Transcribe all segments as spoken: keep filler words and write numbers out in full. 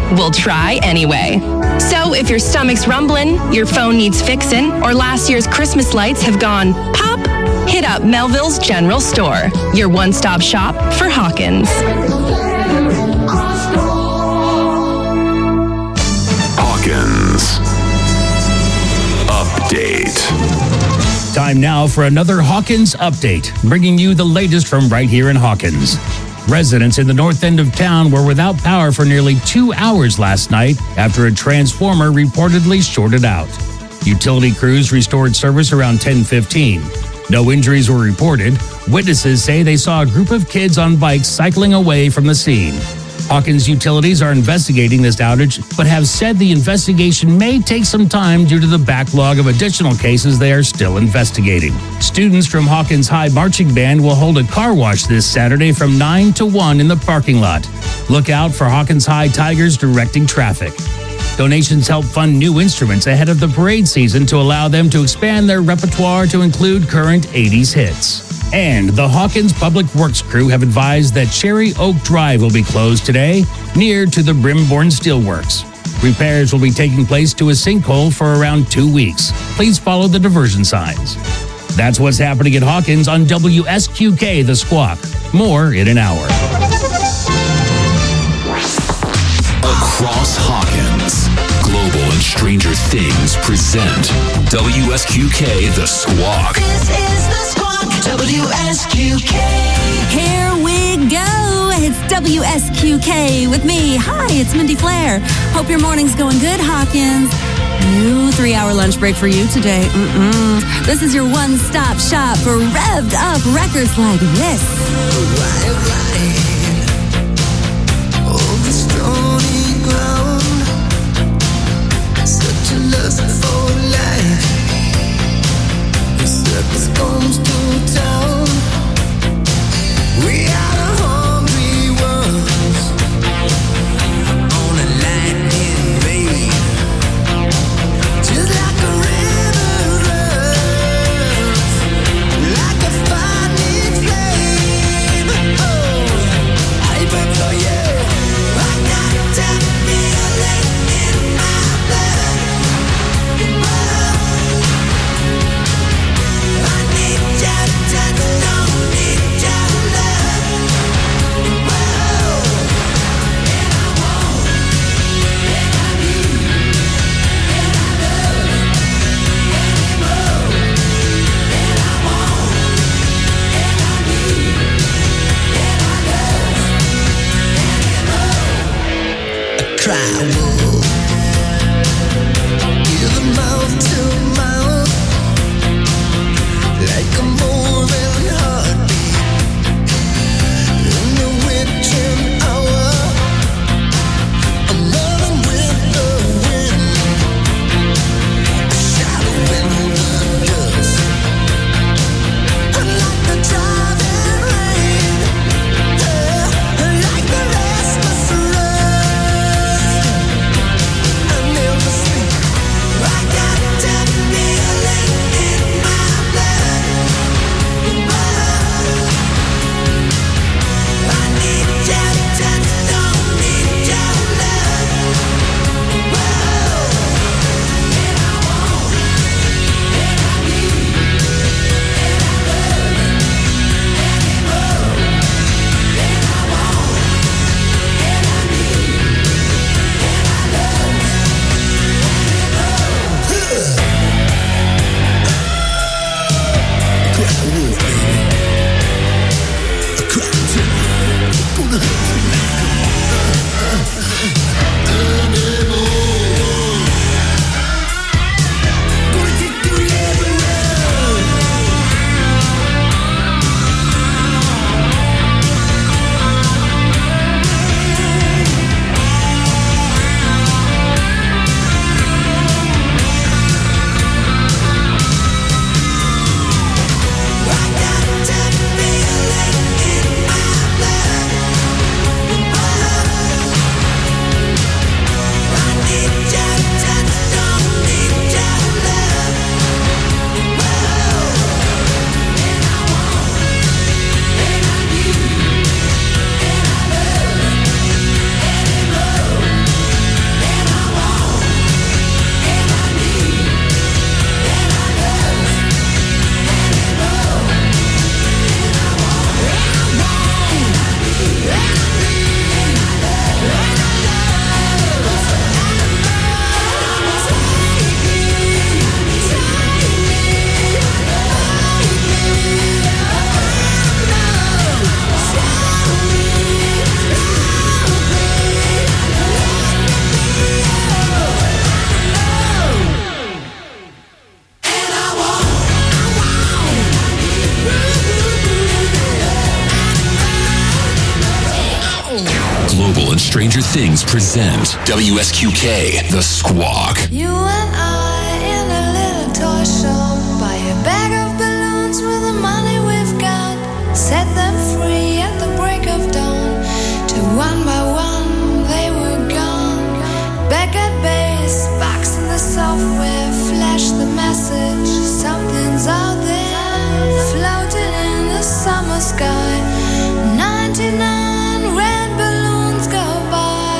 We'll try anyway. So if your stomach's rumbling, your phone needs fixing, or last year's Christmas lights have gone pop, hit up Melville's General Store, your one-stop shop for Hawkins. Hawkins Update. Time now for another Hawkins Update, bringing you the latest from right here in Hawkins. Residents in the north end of town were without power for nearly two hours last night after a transformer reportedly shorted out. Utility crews restored service around ten fifteen. No injuries were reported. Witnesses say they saw a group of kids on bikes cycling away from the scene. Hawkins Utilities are investigating this outage, but have said the investigation may take some time due to the backlog of additional cases they are still investigating. Students from Hawkins High Marching Band will hold a car wash this Saturday from nine to one in the parking lot. Look out for Hawkins High Tigers directing traffic. Donations help fund new instruments ahead of the parade season to allow them to expand their repertoire to include current eighties hits. And the Hawkins Public Works crew have advised that Cherry Oak Drive will be closed today, near to the Brimborn Steelworks. Repairs will be taking place to a sinkhole for around two weeks. Please follow the diversion signs. That's what's happening at Hawkins on W S Q K The Squawk. More in an hour. Across Hawkins, Global and Stranger Things present W S Q K The Squawk. This is The Squawk. W S Q K. Here we go. It's W S Q K with me. Hi, it's Mindy Flair. Hope your morning's going good, Hawkins. New three-hour lunch break for you today. Mm-mm. This is your one-stop shop for revved up records like this. Right, right. Oh, the stony ground. Such a lust for life. The circus comes to town. We are the hungry ones on a lightning vein. Just like a river runs, like a fiery flame. Oh, I burn for you. I got that feeling in my blood. I need your touch, don't need your love. Whoa, and I want, and I need, and I love anymore. And I want, and I need, and I love anymore. I cry wolf, give mouth to mouth. Like a moving heartbeat in the witching hour, I'm loving with the wind, a shadow in the dust, like the driving rain, uh, like the restless rust. I never sleep. I got that feeling in my blood. Stranger Things present W S Q K The Squawk. You and I in a little toy shop, buy a bag of balloons with the money we've got, set them free at the break of dawn. Till one by one they were gone. Back at base, box in the software, flash the message, something's out there, floating in the summer sky. ninety-nine red balloons go by.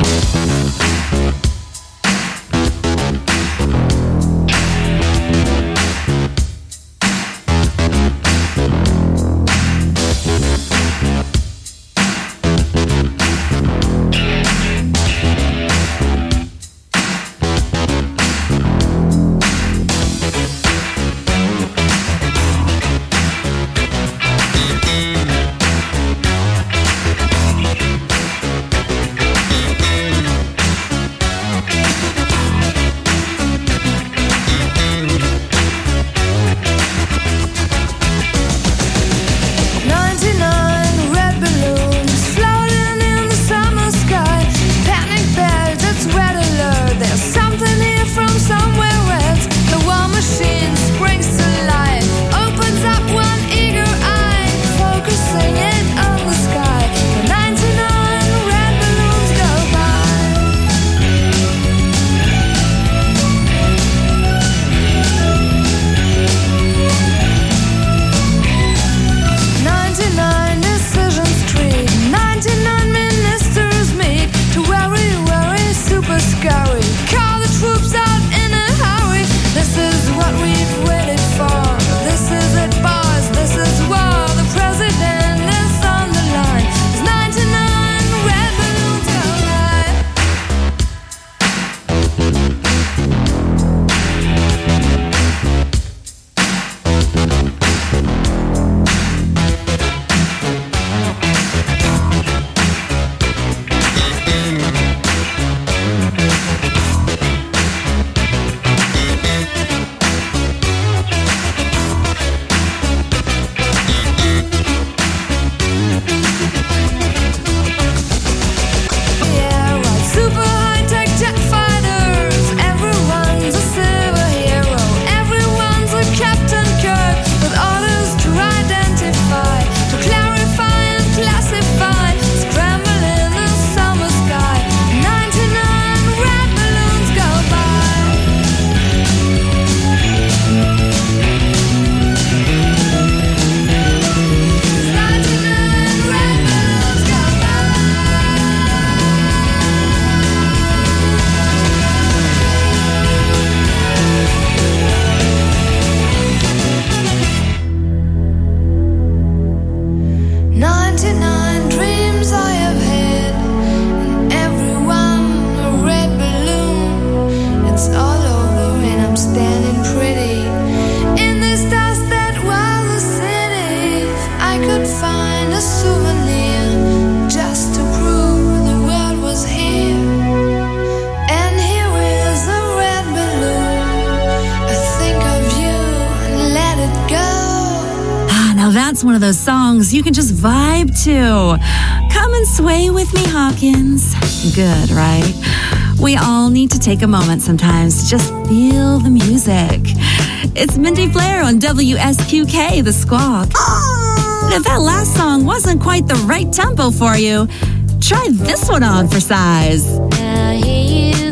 That's one of those songs you can just vibe to. Come and sway with me, Hawkins. Good, right? We all need to take a moment sometimes to just feel the music. It's Mindy Flair on W S Q K, The Squawk. And if that last song wasn't quite the right tempo for you, try this one on for size. Now here you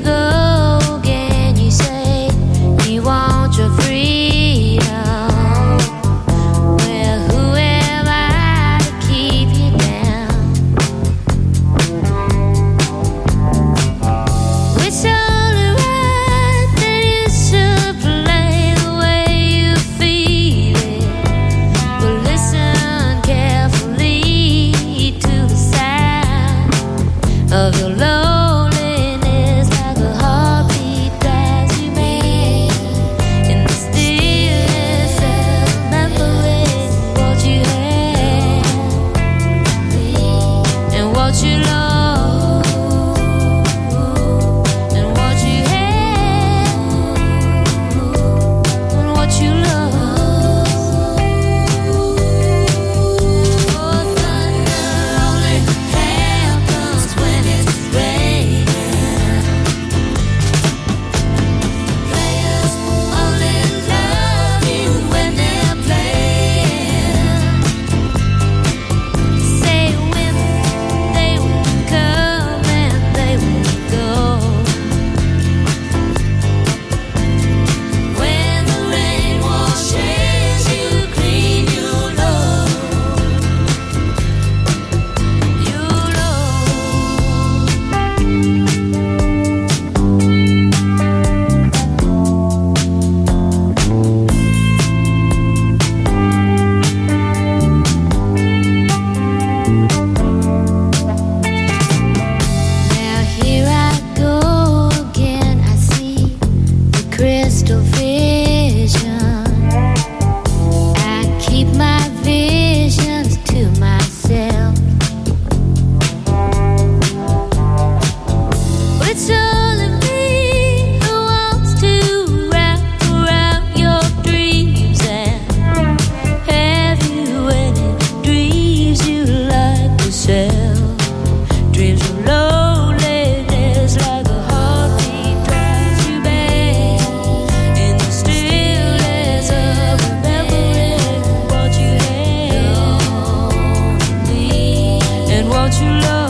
go again. You say you want your freedom. Well, who am I to keep you down? It's only right that you should play the way you feel it. But listen carefully to the sound of your lonely It's only me who wants to wrap around your dreams. And have you any dreams you like to sell? Dreams of loneliness, like a heartbeat drives you back in the stillness of remembering what you had and what you love.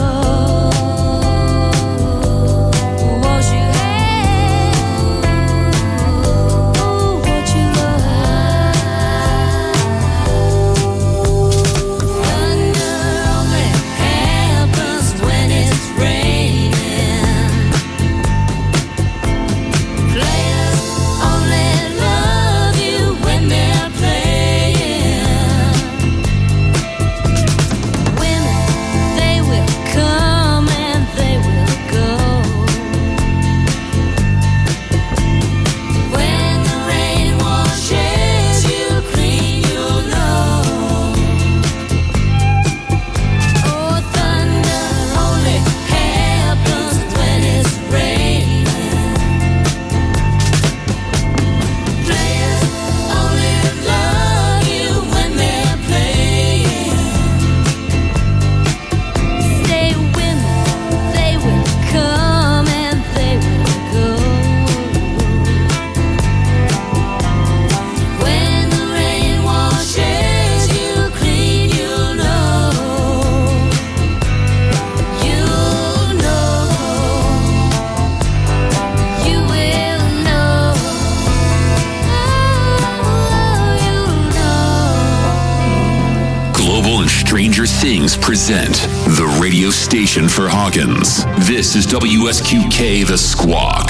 Stranger Things present the radio station for Hawkins. This is W S Q K The Squawk.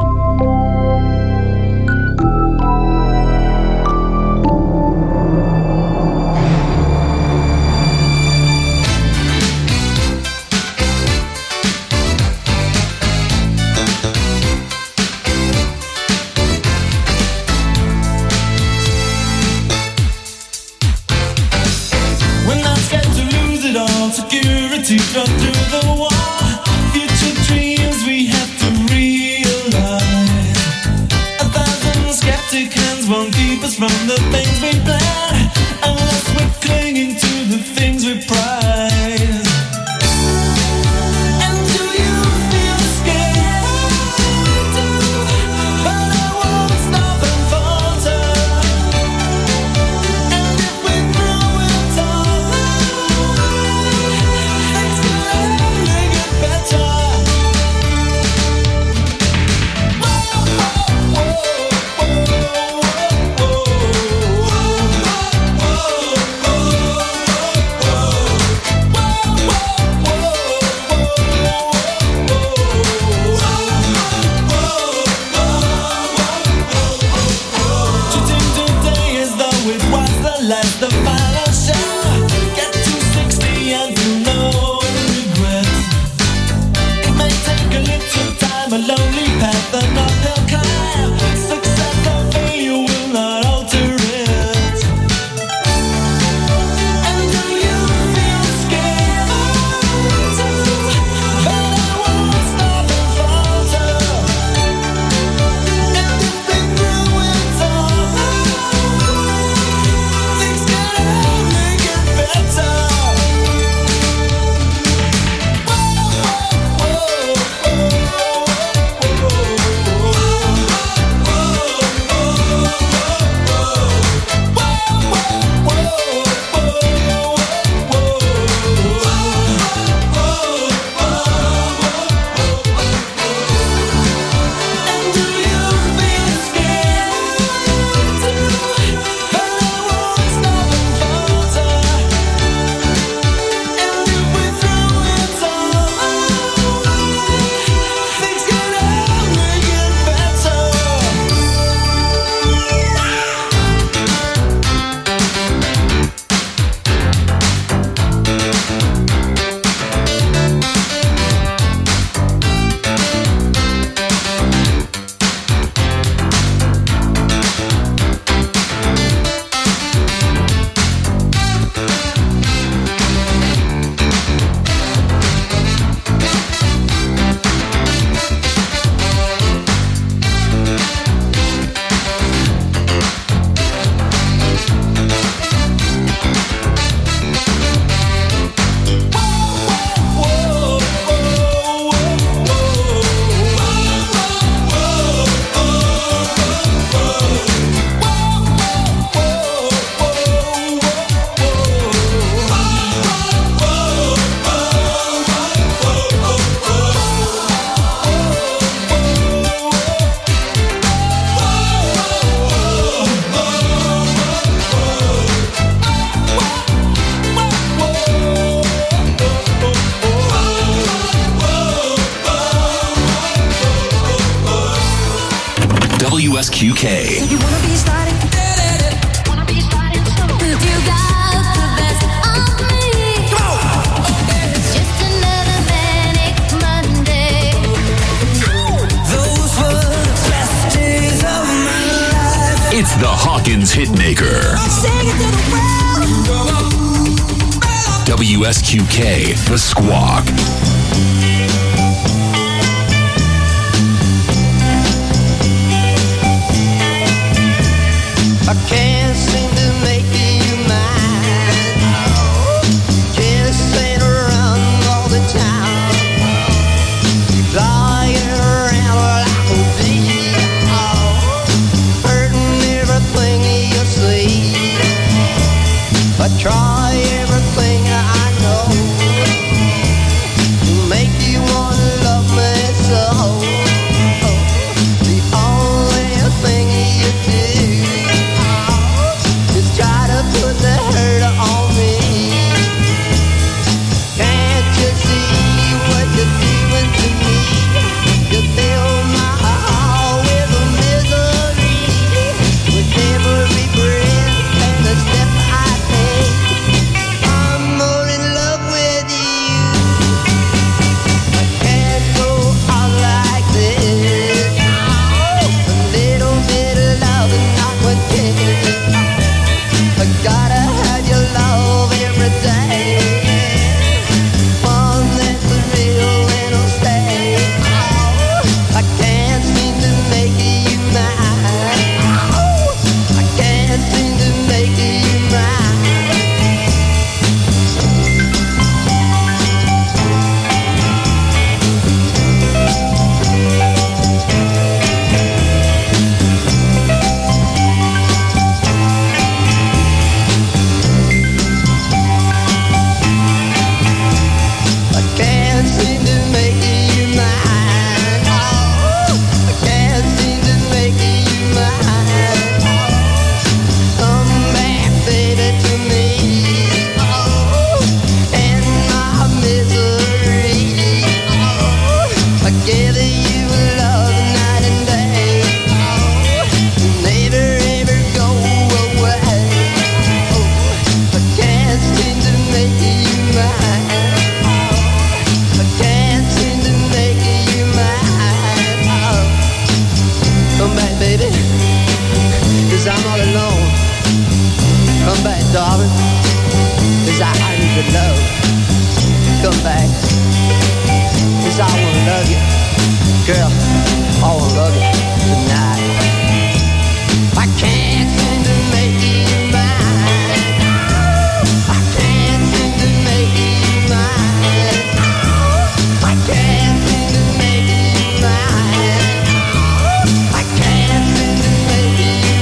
Security cut through the wall. Future dreams we have to realize. A thousand skeptic hands won't keep us from the things we plan, unless we're clinging to the things we prize. And do you feel scared too? But I won't stop and falter. And if we throw it all away, W S Q K. You wanna be starting? Wanna be starting soon? You got the best of me. It's just another manic Monday. Those were the best days of my life. It's the Hawkins Hitmaker. Sing it to the world. W S Q K, The Squawk. I can't seem to make you mine. Kissing around all the time. Flying around like a bee. Hurting everything you see. I try everything I know to make you wanna love me so. The only thing you do try to put the hurt on me. Can't you see what you're doing to me? You fill my heart with a misery. With every breath and the step I take, I'm more in love with you. I can't go on like this. A little bit of love and not what cares. I gotta have your love every day. One that's real and will stay. Oh, I can't seem to make you mine. Oh, I can't seem to make you mine. I can't seem to make you mine. Oh, I can't seem to make you mine. Come back, baby, to me. Oh, and my misery. Oh, I give you love night and day. Oh, never ever go away. Oh, I can't seem to make you mine. I can't seem to make you mine. Oh. Come back, baby, 'cause I'm all alone. Come back, darling, 'cause I, I need your love. Come back, 'cause I wanna love you. Girl, I wanna love you tonight. I can't seem to make you mine. I can't seem to make you mine. I can't seem to make you mine. I can't seem to make you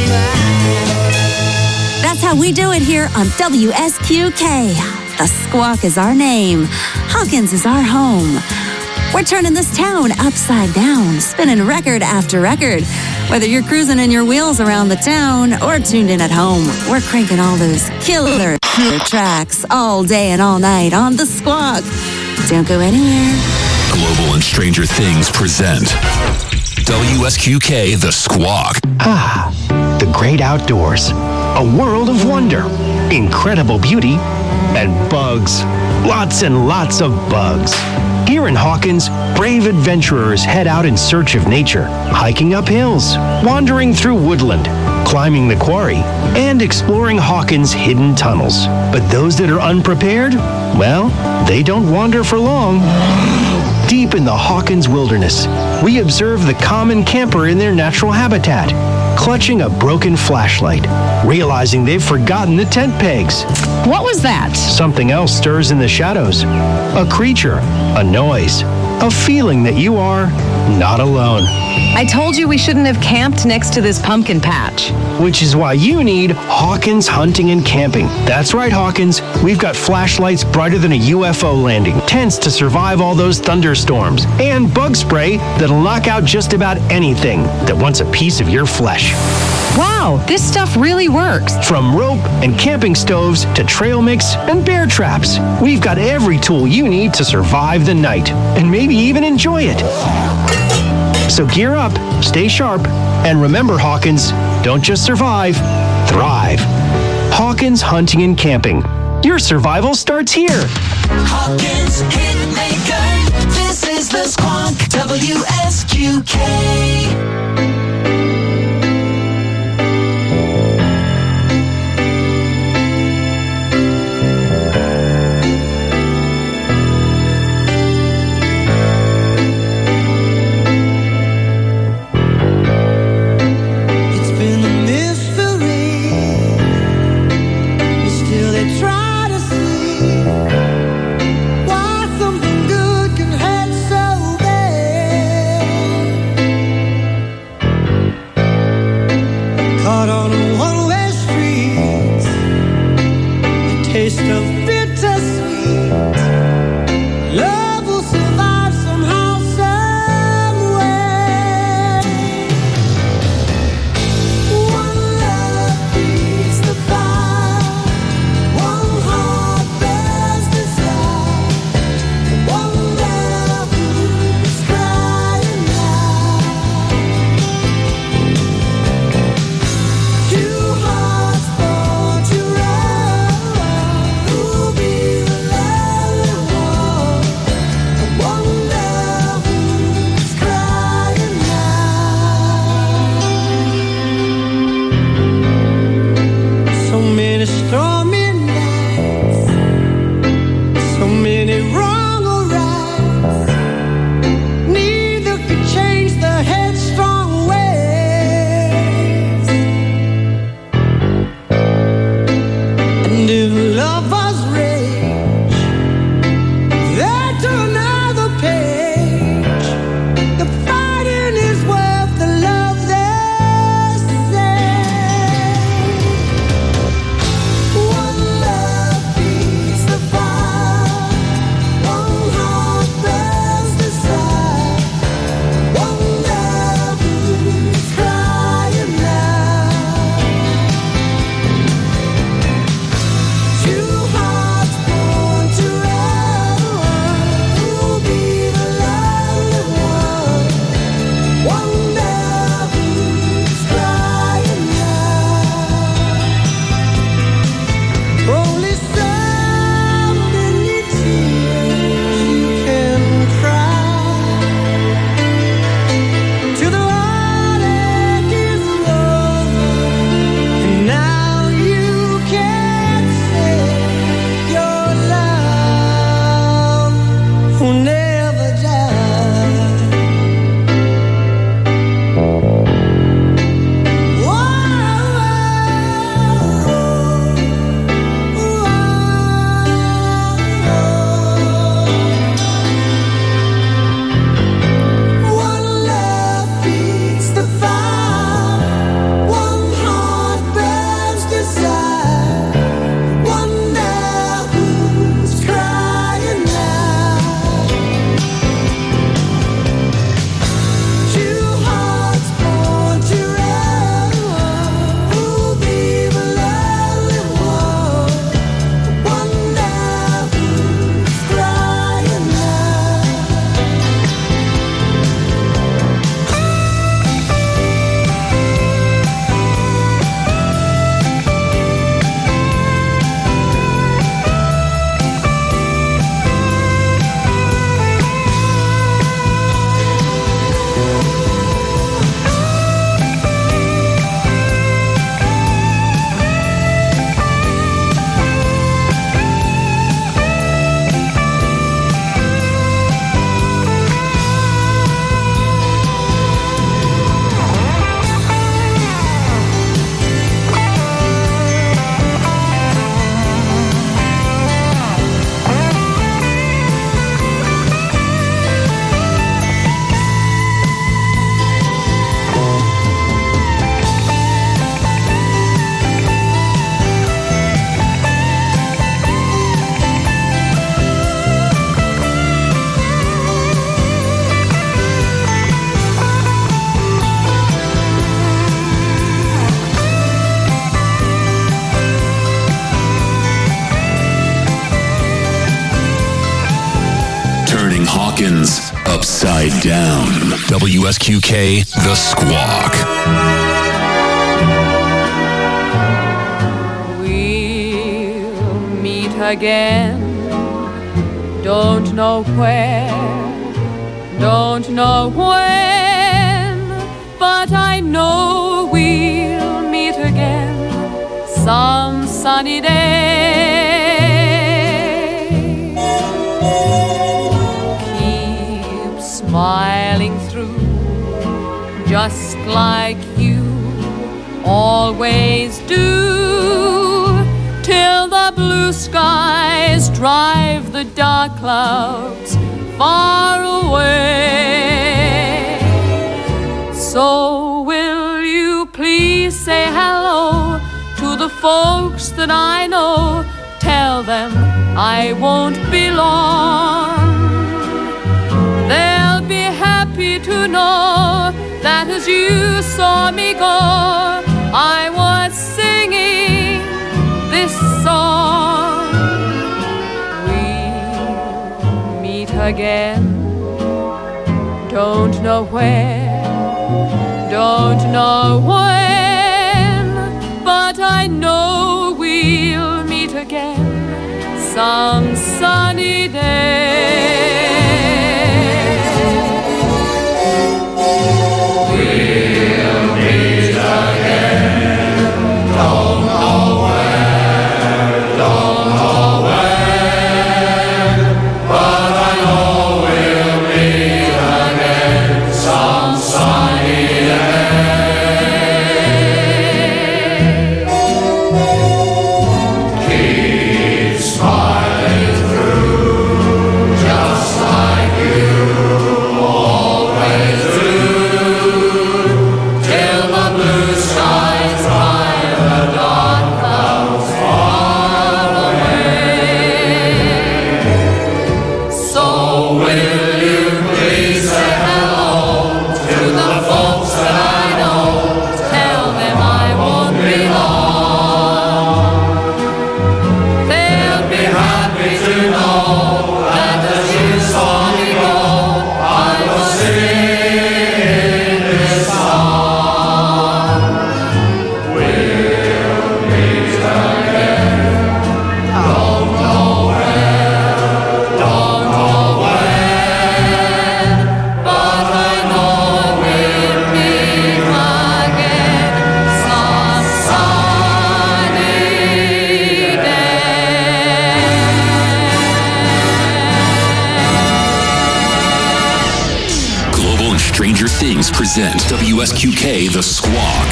mine. That's how we do it here on W S Q K. The Squawk is our name. Hawkins is our home. We're turning this town upside down, spinning record after record. Whether you're cruising in your wheels around the town or tuned in at home, we're cranking all those killer tracks all day and all night on The Squawk. Don't go anywhere. Global and Stranger Things present W S Q K, The Squawk. Ah, the great outdoors. A world of wonder, incredible beauty, and bugs. Lots and lots of bugs. Here in Hawkins, brave adventurers head out in search of nature, hiking up hills, wandering through woodland, climbing the quarry, and exploring Hawkins' hidden tunnels. But those that are unprepared, well, they don't wander for long. Deep in the Hawkins wilderness, we observe the common camper in their natural habitat, clutching a broken flashlight, realizing they've forgotten the tent pegs. What was that? Something else stirs in the shadows. A creature, a noise, a feeling that you are not alone. I told you we shouldn't have camped next to this pumpkin patch. Which is why you need Hawkins Hunting and Camping. That's right, Hawkins. We've got flashlights brighter than a U F O landing, tents to survive all those thunderstorms, and bug spray that'll knock out just about anything that wants a piece of your flesh. Wow, this stuff really works. From rope and camping stoves to trail mix and bear traps, we've got every tool you need to survive the night and maybe even enjoy it. So gear up, stay sharp, and remember, Hawkins, don't just survive, thrive. Hawkins Hunting and Camping. Your survival starts here. Hawkins Hitmaker. This is the Squawk W S Q K. Why something good can hurt so bad. Upside Down. W S Q K, The Squawk. We'll meet again. Don't know where, don't know when, but I know we'll meet again some sunny day. Keep smiling through, just like you always do, till the blue skies drive the dark clouds far away. So will you please say hello to the folks that I know? Tell them I won't be long. They'll be happy to know that as you saw me go, I was singing this song. We'll meet again. Don't know where, don't know when, but I know we'll meet again some sunny day. We'll meet again. Don't know where, don't know when, but I know we'll meet again some sunny day. Keep smiling through, just like you always do, till the blue skies drive the dark clouds far away. So will you please say hello to the folks that I know? Tell them I won't be long. They'll be happy to know that as you saw me go, I was singing this song. We'll meet again. Don't know where, don't know when, but I know we'll meet again some sunny day. Global and Stranger Things present W S Q K, The Squawk.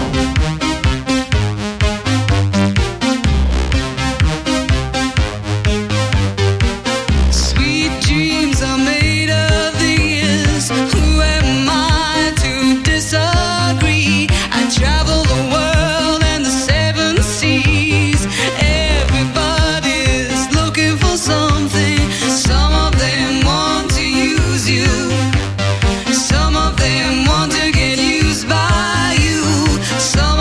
Sweet dreams are made of these. Who am I to disagree? I travel the world and the seven seas. Everybody's looking for something. Some of them want to use you. Some of them want to get used by you. Some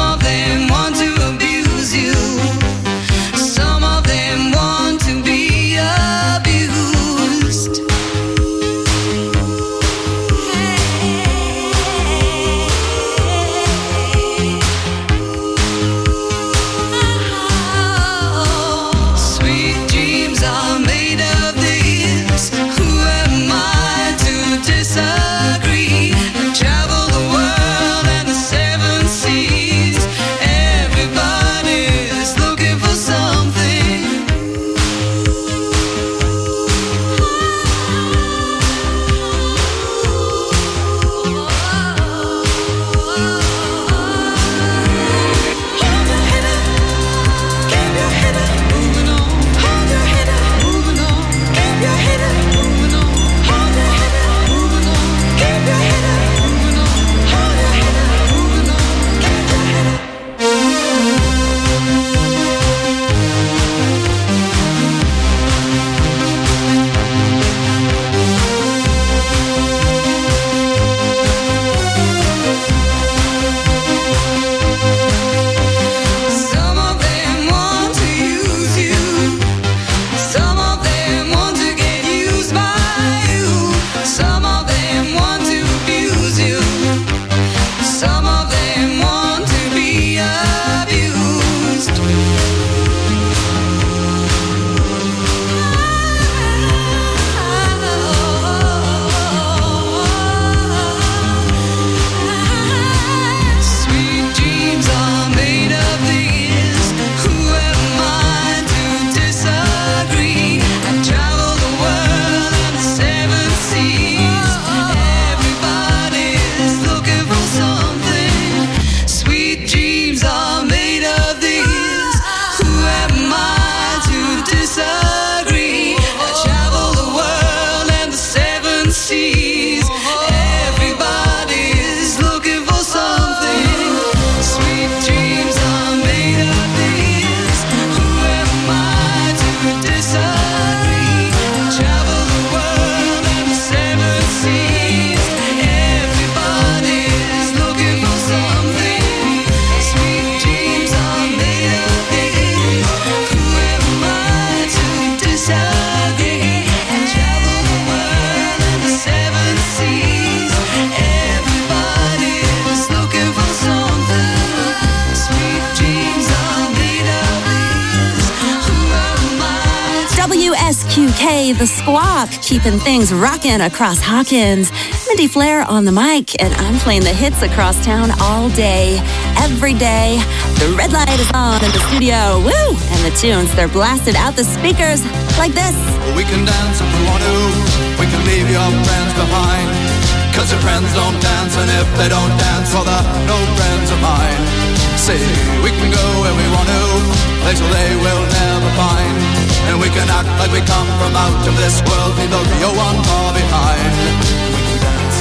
K, The Squawk, keeping things rocking across Hawkins. Mindy Flair on the mic, and I'm playing the hits across town all day, every day. The red light is on in the studio, woo! And the tunes, they're blasted out the speakers like this. We can dance if we want to, we can leave your friends behind. Cause your friends don't dance, and if they don't dance, well, they're no friends of mine. See, we can go where we want to, places they will never find. And we can act like we come from out of this world, leave the real one far behind. We can dance.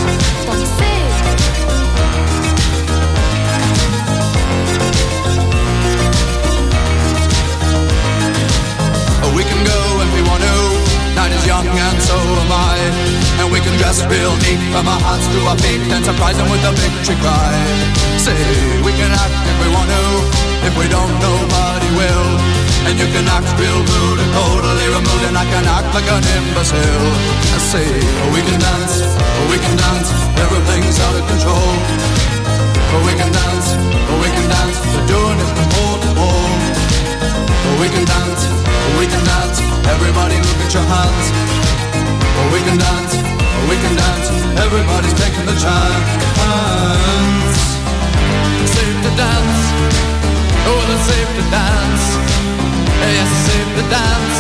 We can go if we want to, night is young and so am I. And we can dress real neat from our hearts to our feet and surprise them with a victory cry. Say, we can act if we want to, if we don't, nobody will. And you can act real rude and totally removed, and I can act like an imbecile. I say, oh, we can dance, oh, we can dance, everything's out of control. Oh, we can dance, oh, we can dance, they're doing it from pole to pole. Oh, we can dance, oh, we can dance, everybody look at your hands. Oh, we can dance, oh, we can dance, everybody's taking the chance. Safe to dance, oh, it's safe to dance. Yes, it's safe to dance.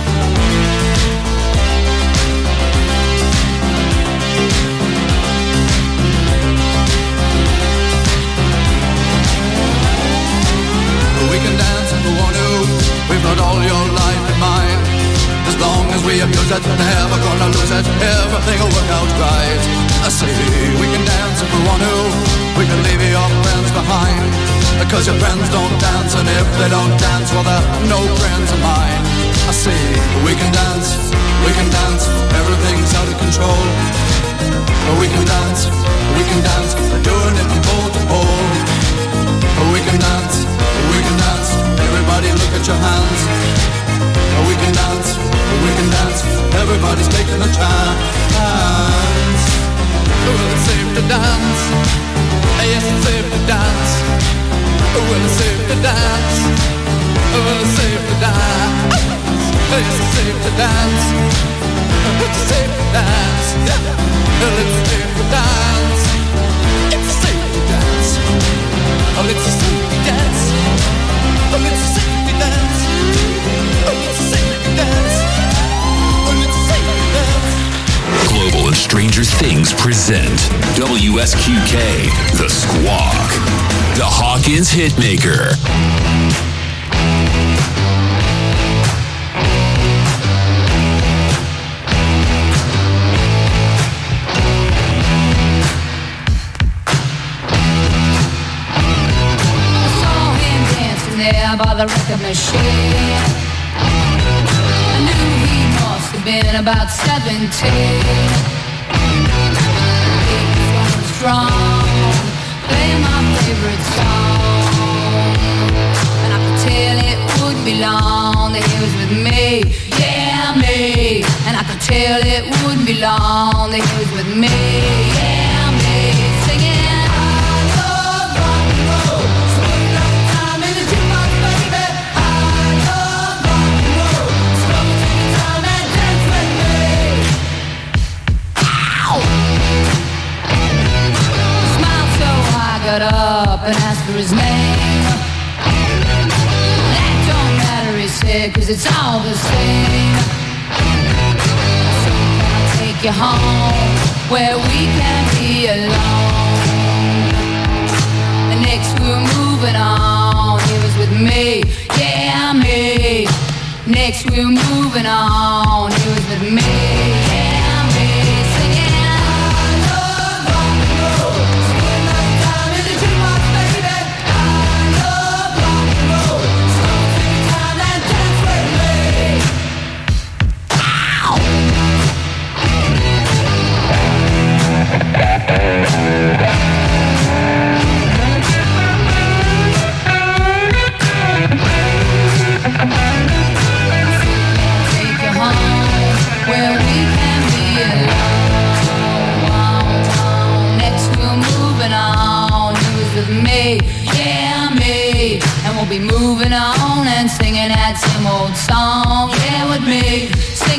We can dance if we want to, we've got all your life in mind. As long as we abuse it, never gonna lose it, everything will work out right. I say, we can dance if we want to, we can leave your friends behind. Because your friends don't dance, and if they don't dance, well, they're no friends of mine. I say, we can dance, we can dance, everything's out of control. We can dance, we can dance, they're doing it from pole to pole. We can dance, we can dance, everybody look at your hands. We can dance, we can dance, everybody's taking a chance. Well, it's safe to dance, yes, it's safe to dance. Well, it's safe to dance, well, it's safe to dance. Yes, it's safe to dance, it's safe to dance. Well, it's safe to dance, it's safe to dance. Oh, it's a safe to dance, oh, it's a safe to dance. Oh, it's a safe to dance, oh, it's a safe to dance. Global and Stranger Things present W S Q K, The Squawk, the Hawkins Hitmaker. I saw him dancing there by the record machine. I knew he must have been about seventeen. He was going strong, playing my favorite song. And I could tell it wouldn't be long that he was with me, yeah, me. And I could tell it wouldn't be long that he was with me, yeah, me. Singing, I love rock and roll, so put enough time in the jukebox, baby. I love rock and roll, so take your time and dance with me. Ow! Smiled so I got up and asked for his name. That don't matter, he said, cause it's all the same. So can I take you home where we can be alone? And next we were moving on, he was with me, yeah, me. Next we were moving on, he was with me, yeah, me. Singing, I love rock and roll, so put enough time in the jukebox, baby. I love rock and roll, so take your time and dance with me. Ow! Take you home where we can be alone. Next we're moving on. He was with me, yeah, me. And we'll be moving on and singing that same old song, yeah, with me. Singing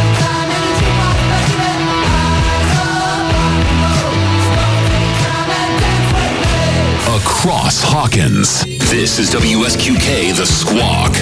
Across Hawkins, this is W S Q K The Squawk.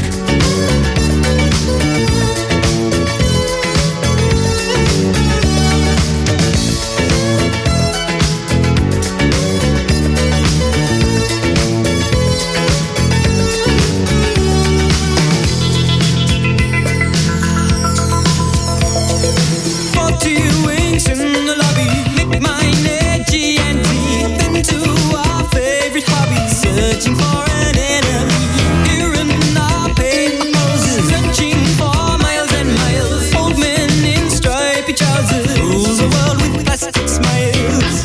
Searching for an enemy, here in our paper poses, searching for miles and miles. Old men in stripy trousers rules the world with plastic smiles.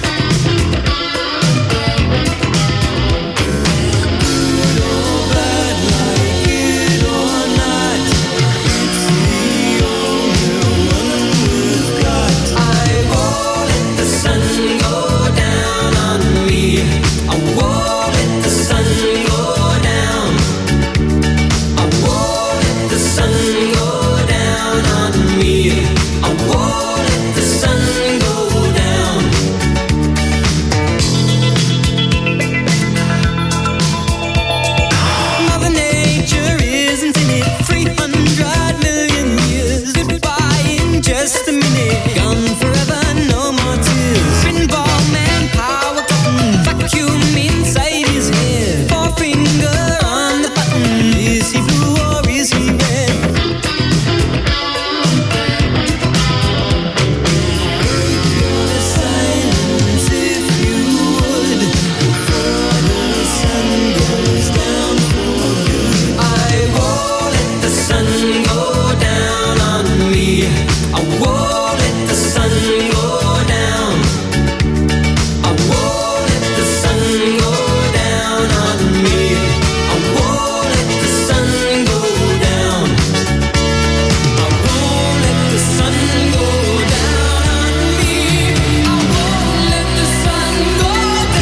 Good or bad, like it or not, it's the only one we've got. I won't let the sun go down on me. I won't just a minute, gone forever, no more tears. Pinball man, power button, vacuum inside his head. Forefinger on the button, is he blue or is he red? Break your silence if you would, before the sun goes down for good. I won't let the sun go down on me. I won't let the sun go down. I won't let the sun go down on me. I won't let the sun go down. I won't let the sun go down on me. I won't let the sun go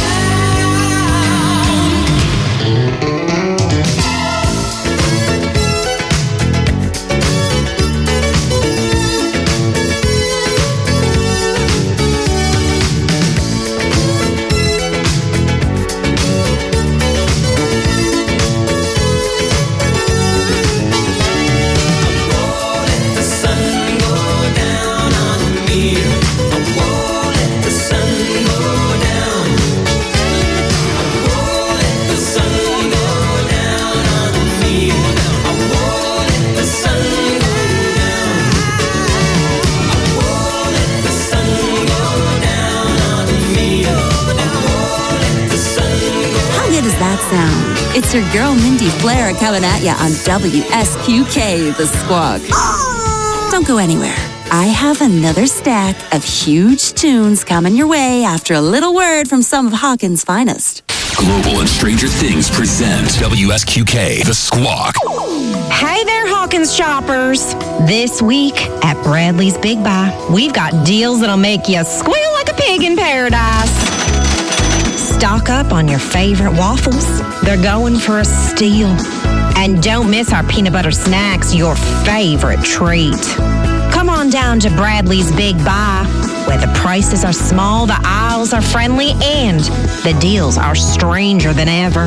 sound. It's your girl Mindy Flair coming at ya on W S Q K The Squawk. Don't go anywhere. I have another stack of huge tunes coming your way after a little word from some of Hawkins' finest. Global and Stranger Things present W S Q K The Squawk. Hey there, Hawkins shoppers. This week at Bradley's Big Buy, we've got deals that'll make you squeal like a pig in paradise. Stock up on your favorite waffles. They're going for a steal. And don't miss our peanut butter snacks, your favorite treat. Come on down to Bradley's Big Buy, where the prices are small, the aisles are friendly, and the deals are stranger than ever.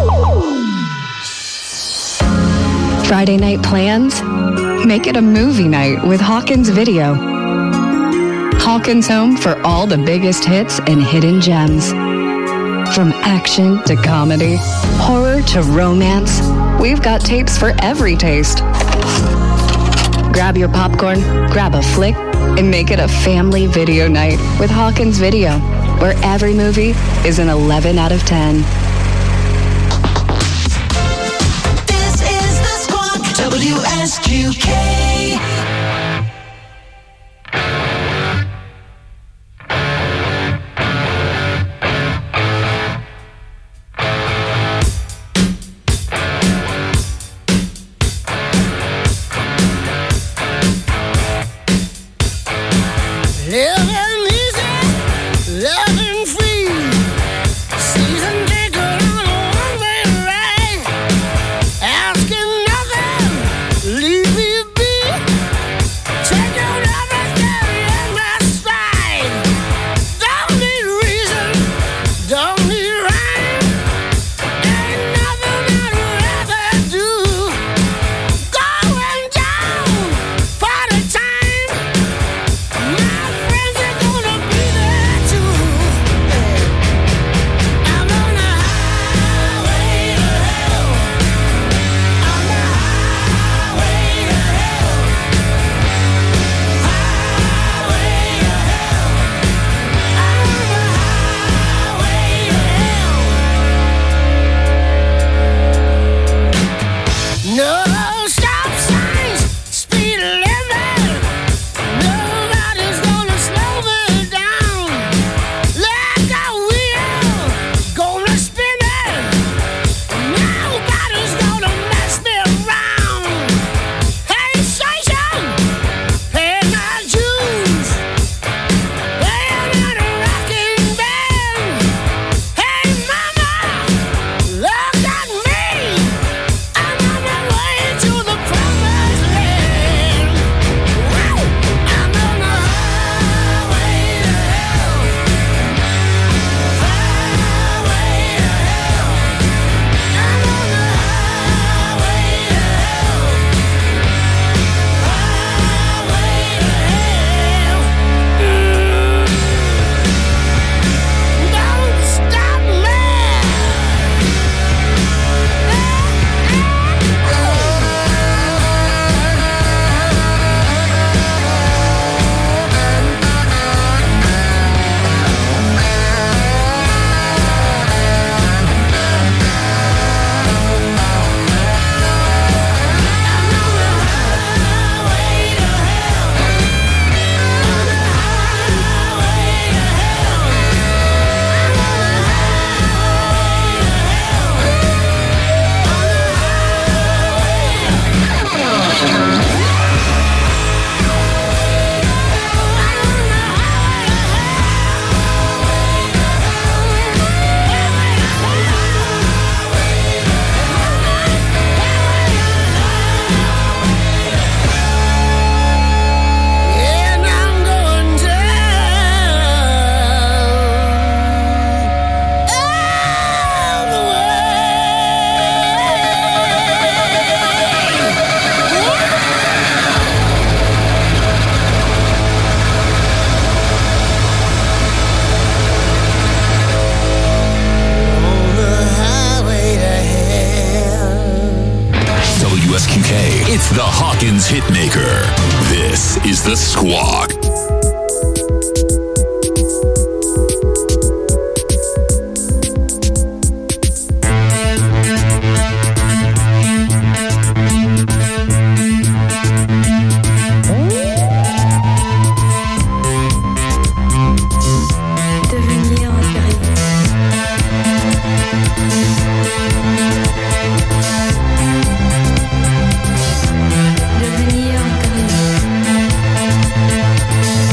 Friday night plans? Make it a movie night with Hawkins Video. Hawkins home for all the biggest hits and hidden gems. From action to comedy, horror to romance, we've got tapes for every taste. grab your popcorn, grab a flick, and make it a family video night with Hawkins Video, where every movie is an eleven out of ten. This is the Squawk. W S Q K. Living easy, loving free. Season ticket on a one-way ride. Asking nothing, leave me be. Take out everything in my stride. Don't need reason, don't need rhyme. Ain't nothing I'd rather do. Going down, party time. My friends are gonna be there too. I'm on the highway to hell. On the highway to hell. Highway to hell. I'm on the highway to hell. No stop signs, speed limit. Nobody's gonna slow me down. Like a wheel, gonna spin it. Nobody's gonna mess me around. Hey, station, pay my dues. Playing in a rocking band. Hey, mama, look at me. I'm on my way to the promised land. Woo! I'm on the highway to hell. Highway to hell. I'm on the highway to hell. Highway to hell. Don't stop me. And I'm going down all the On the highway to hell. W S Q K, it's the Hawkins Hitmaker. This is the Squawk. Devenir impérieux. Devenir impérieux.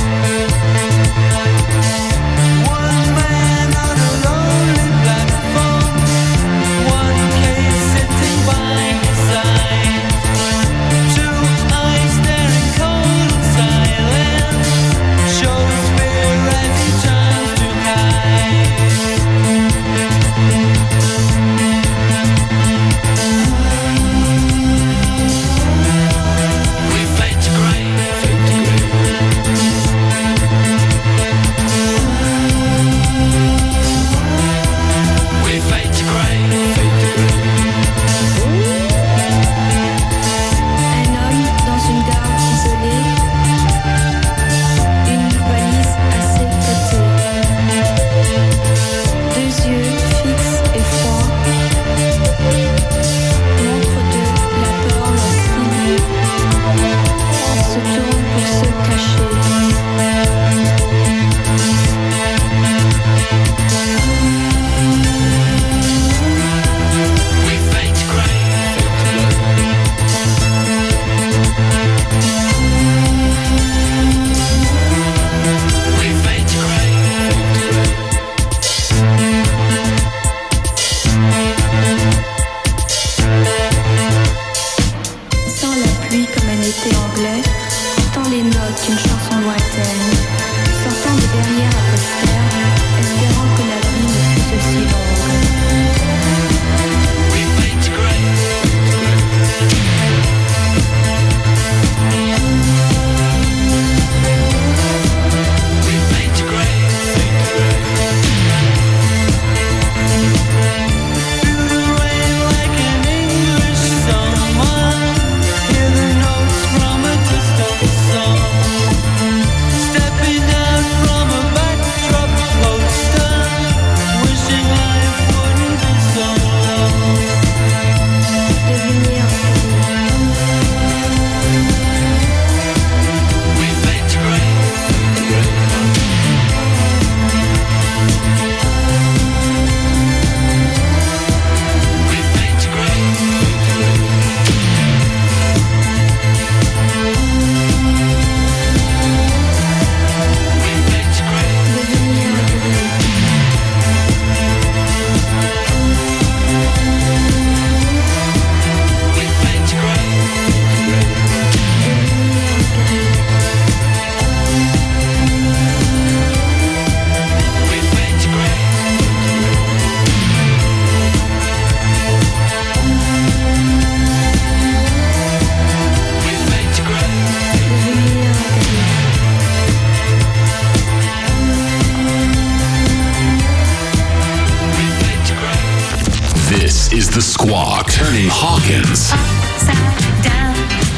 is The Squawk, turning Hawkins. Upside down.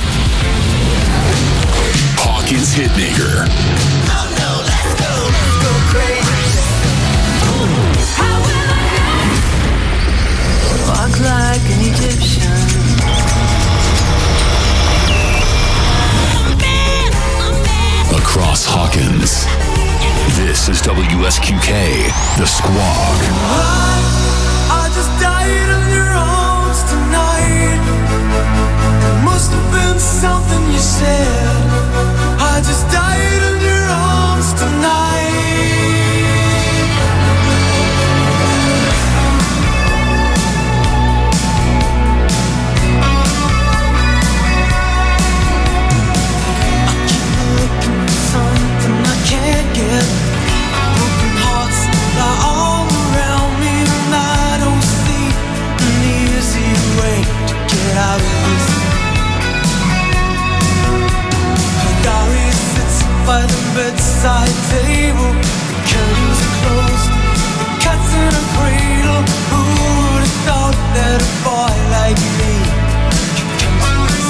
Hawkins Hitmaker. Walk like an Egyptian. Across Hawkins. This is W S Q K, The Squawk. I just died in your arms tonight. It must have been something you said. I just died in your arms tonight. Can't get broken hearts lie all around me, and I don't see an easy way to get out of this. Gary sits by the bedside table, the curtains are closed, the cat's in a cradle. Who would have thought that a boy like me could come to this?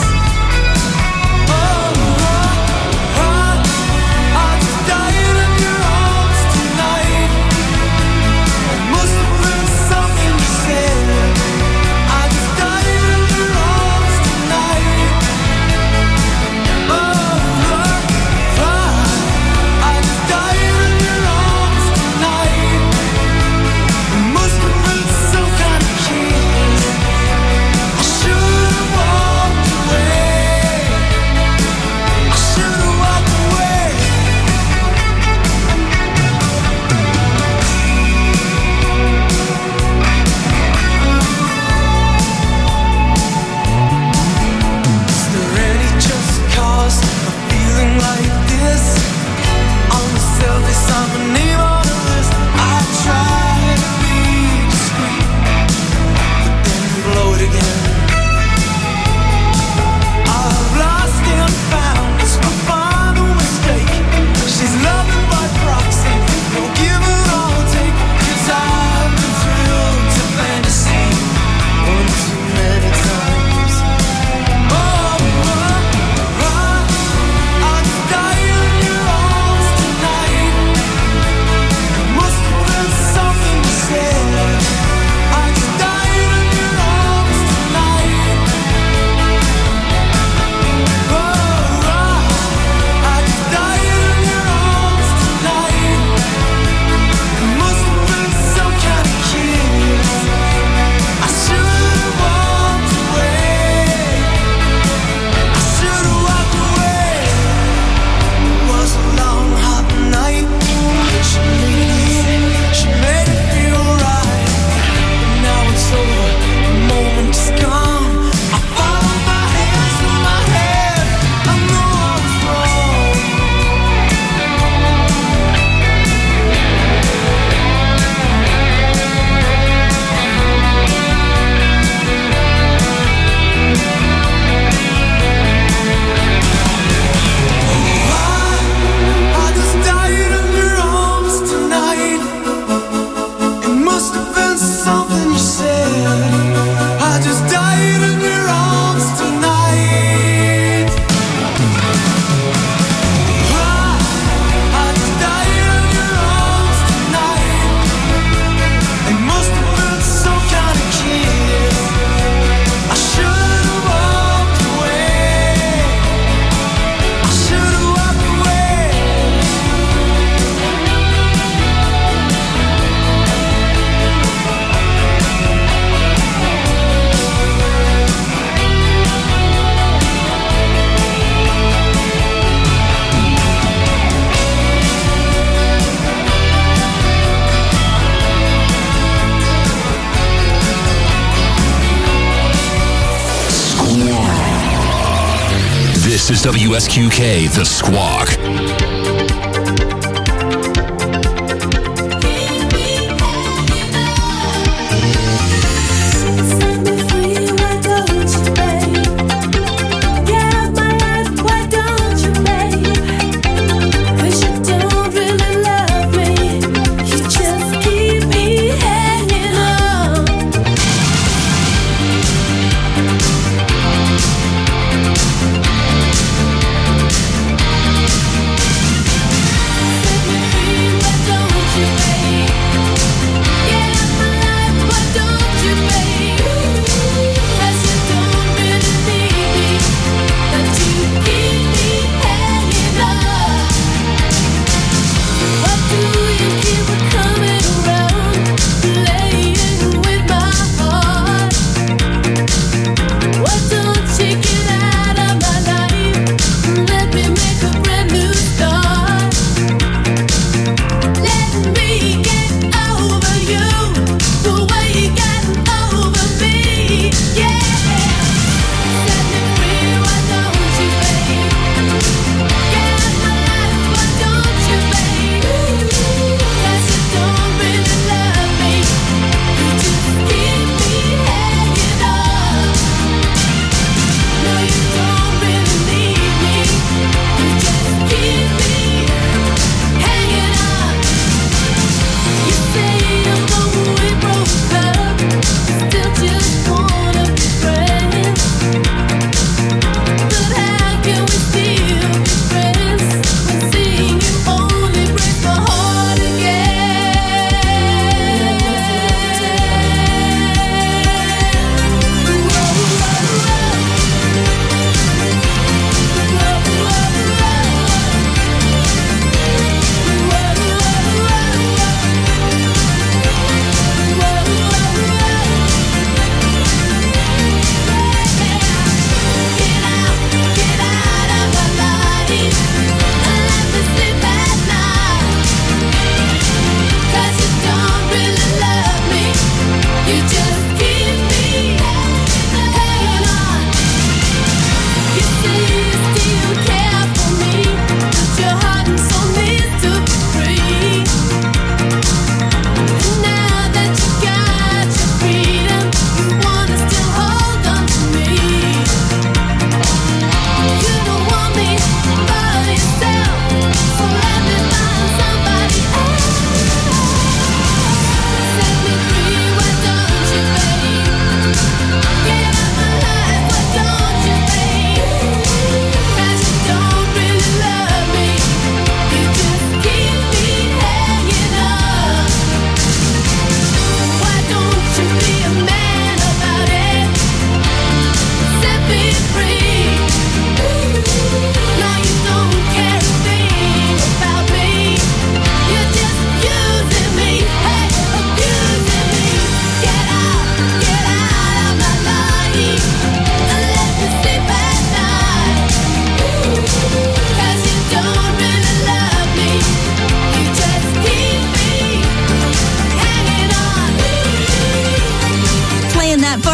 This is W S Q K, The Squawk.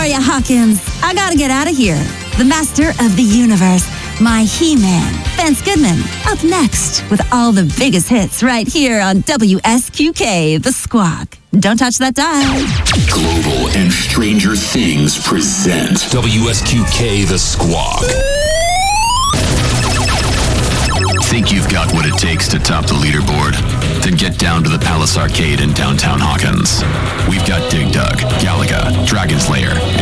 for you, Hawkins. I gotta get out of here. The master of the universe, my He-Man, Vince Goodman, up next with all the biggest hits right here on W S Q K, The Squawk. Don't touch that dial. Global and Stranger Things present W S Q K The Squawk. Think you've got what it takes to top the leaderboard? Then get down to the Palace Arcade in downtown Hawkins. We've got Dig Dug, Galaga, Dragon Slayer,